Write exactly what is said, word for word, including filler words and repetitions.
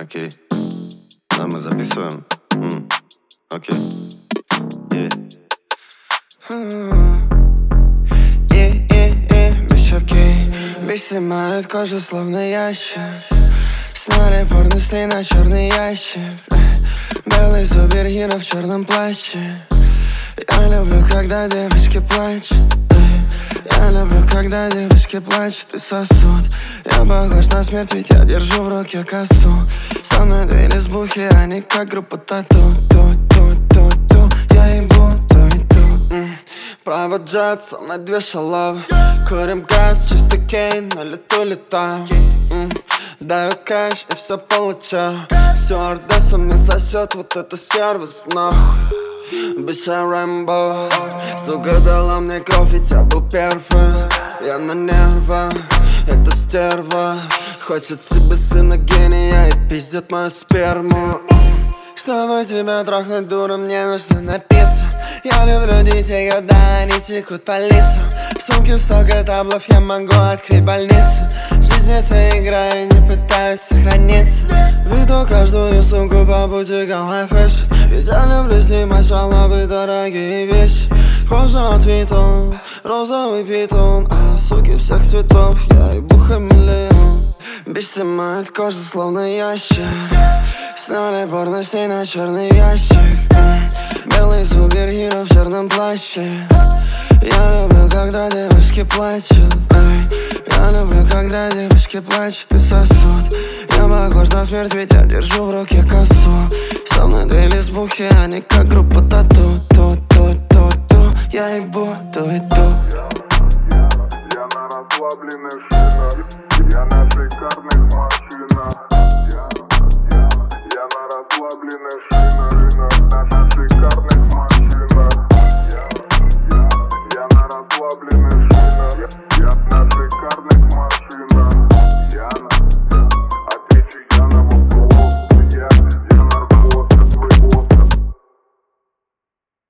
Окей. Да, мы записываем. М. Окей. Е-е-е, бич, окей. Бич снимает кожу, словно ящик. Сняли порно с ней на черный ящик. Белый супергеро в черном плаще. Я люблю, когда девочки плачут. Я люблю, когда девочки плачут и сосут. Я похож на смерть, ведь я держу в руке косу. Со мной две лесбухи, они как группа тату. Ту-ту-ту-ту, я ебу ту и ту. Право джет, со мной две шалавы. Курим газ, чисто кейн, на лету летаем. Даю кэш и все получаю. Стюардесса мне сосет вот это сервис, нахуй. Bitch, я Рэмбо. Сука дала мне кровь, ведь я был первым. Я на нервах, это стерва. Хочет себе сына гения и пиздит мою сперму. Чтобы тебя трахнуть, дура, мне нужно напиться. Я люблю детей, когда они текут по лицу. В сумке столько таблов, я могу открыть больницу. Жизнь это игра, я не пытаюсь сохраниться. Веду каждую сумку по бутикам high fashion. Ведь я люблю снимать шалавы, дорогие вещи. Кожа от Витон, розовый питон. А суки всех цветов, я ебу хамелеон. Бич снимает кожу, словно ящик. Сняли порно с ней на черный ящик. Белый супергеро в черном плаще. Я люблю, когда девочки плачут. Я люблю, когда девочки плачут и сосут. Я похож на смерть, ведь я держу в руке косу. Со мной две лесбухи, они как группа тату. Ту-ту-ту-ту, я ебу ту и ту. Я на расслабленных шинах, я на шикарных машинах. Я на расслабленных шинах, на шикарных машинах. Я на расслабленных шинах.